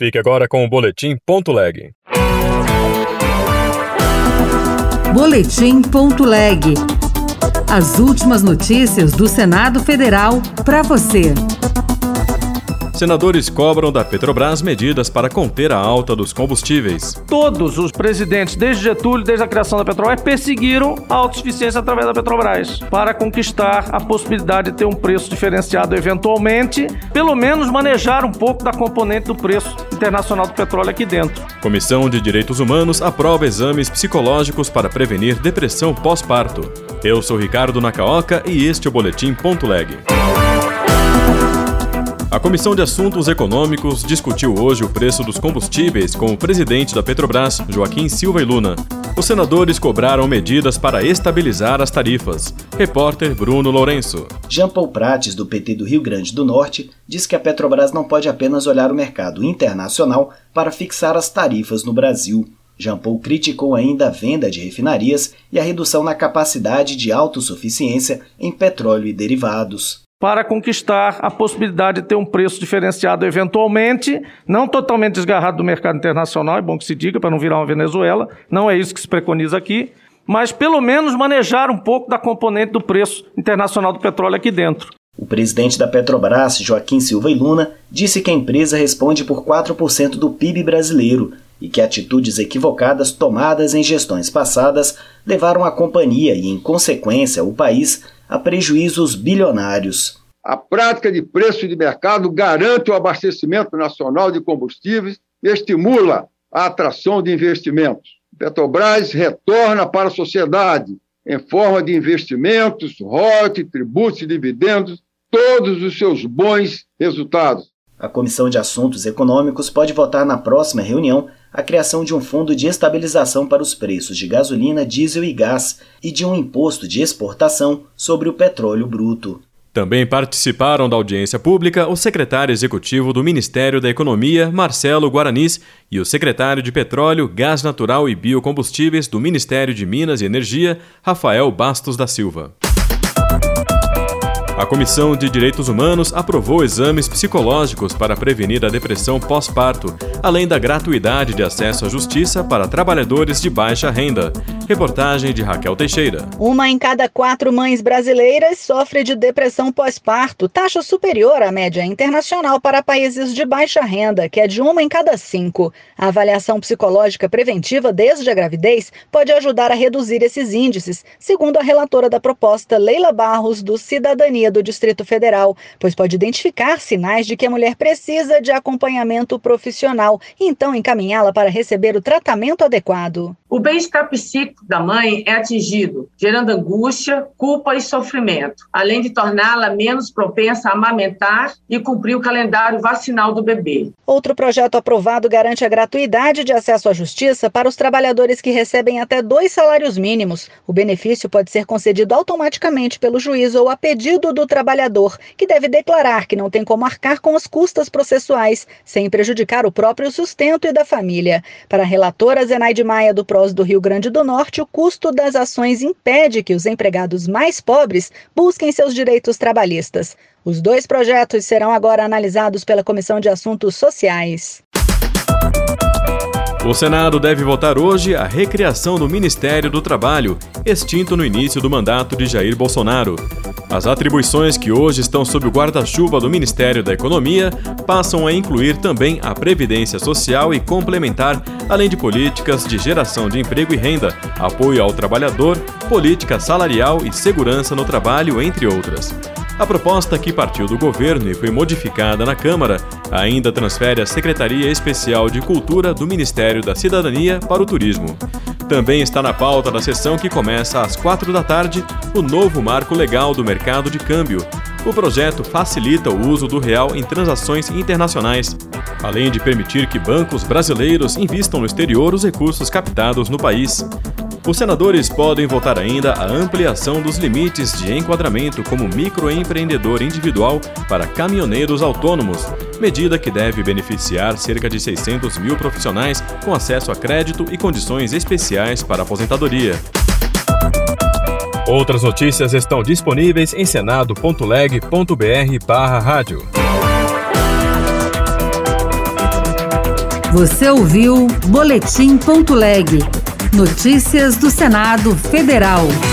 Fique agora com o Boletim.leg. Boletim.leg. As últimas notícias do Senado Federal para você. Senadores cobram da Petrobras medidas para conter a alta dos combustíveis. Todos os presidentes, desde Getúlio, desde a criação da Petrobras, perseguiram a autossuficiência através da Petrobras para conquistar a possibilidade de ter um preço diferenciado eventualmente, pelo menos manejar um pouco da componente do preço internacional do petróleo aqui dentro. Comissão de Direitos Humanos aprova exames psicológicos para prevenir depressão pós-parto. Eu sou Ricardo Nakaoka e este é o Boletim.leg. A Comissão de Assuntos Econômicos discutiu hoje o preço dos combustíveis com o presidente da Petrobras, Joaquim Silva e Luna. Os senadores cobraram medidas para estabilizar as tarifas. Repórter Bruno Lourenço. Jean Paul Prates, do PT do Rio Grande do Norte, diz que a Petrobras não pode apenas olhar o mercado internacional para fixar as tarifas no Brasil. Jean Paul criticou ainda a venda de refinarias e a redução na capacidade de autossuficiência em petróleo e derivados. Para conquistar a possibilidade de ter um preço diferenciado eventualmente, não totalmente desgarrado do mercado internacional, é bom que se diga, para não virar uma Venezuela, não é isso que se preconiza aqui, mas pelo menos manejar um pouco da componente do preço internacional do petróleo aqui dentro. O presidente da Petrobras, Joaquim Silva e Luna, disse que a empresa responde por 4% do PIB brasileiro e que atitudes equivocadas tomadas em gestões passadas levaram a companhia e, em consequência, o país a prejuízos bilionários. A prática de preço de mercado garante o abastecimento nacional de combustíveis e estimula a atração de investimentos. Petrobras retorna para a sociedade, em forma de investimentos, royalties, tributos e dividendos, todos os seus bons resultados. A Comissão de Assuntos Econômicos pode votar na próxima reunião a criação de um fundo de estabilização para os preços de gasolina, diesel e gás e de um imposto de exportação sobre o petróleo bruto. Também participaram da audiência pública o secretário executivo do Ministério da Economia, Marcelo Guaranis, e o secretário de Petróleo, Gás Natural e Biocombustíveis do Ministério de Minas e Energia, Rafael Bastos da Silva. A Comissão de Direitos Humanos aprovou exames psicológicos para prevenir a depressão pós-parto, além da gratuidade de acesso à justiça para trabalhadores de baixa renda. Reportagem de Raquel Teixeira. 1 em cada 4 mães brasileiras sofre de depressão pós-parto, taxa superior à média internacional para países de baixa renda, que é de 1 em cada 5. A avaliação psicológica preventiva desde a gravidez pode ajudar a reduzir esses índices, segundo a relatora da proposta, Leila Barros, do Cidadania do Distrito Federal, pois pode identificar sinais de que a mulher precisa de acompanhamento profissional e então encaminhá-la para receber o tratamento adequado. O bem-estar psíquico da mãe é atingido, gerando angústia, culpa e sofrimento, além de torná-la menos propensa a amamentar e cumprir o calendário vacinal do bebê. Outro projeto aprovado garante a gratuidade de acesso à justiça para os trabalhadores que recebem até 2 salários mínimos. O benefício pode ser concedido automaticamente pelo juiz ou a pedido do trabalhador, que deve declarar que não tem como arcar com as custas processuais, sem prejudicar o próprio sustento e da família. Para a relatora Zenaide Maia, do PROS do Rio Grande do Norte, o custo das ações impede que os empregados mais pobres busquem seus direitos trabalhistas. Os 2 projetos serão agora analisados pela Comissão de Assuntos Sociais. O Senado deve votar hoje a recriação do Ministério do Trabalho, extinto no início do mandato de Jair Bolsonaro. As atribuições que hoje estão sob o guarda-chuva do Ministério da Economia passam a incluir também a Previdência Social e Complementar, além de políticas de geração de emprego e renda, apoio ao trabalhador, política salarial e segurança no trabalho, entre outras. A proposta, que partiu do governo e foi modificada na Câmara, ainda transfere a Secretaria Especial de Cultura do Ministério da Cidadania para o Turismo. Também está na pauta da sessão que começa às 4 da tarde o novo marco legal do mercado de câmbio. O projeto facilita o uso do real em transações internacionais, além de permitir que bancos brasileiros invistam no exterior os recursos captados no país. Os senadores podem votar ainda a ampliação dos limites de enquadramento como microempreendedor individual para caminhoneiros autônomos, medida que deve beneficiar cerca de 600 mil profissionais com acesso a crédito e condições especiais para aposentadoria. Outras notícias estão disponíveis em senado.leg.br/rádio. Você ouviu Boletim.leg. Notícias do Senado Federal.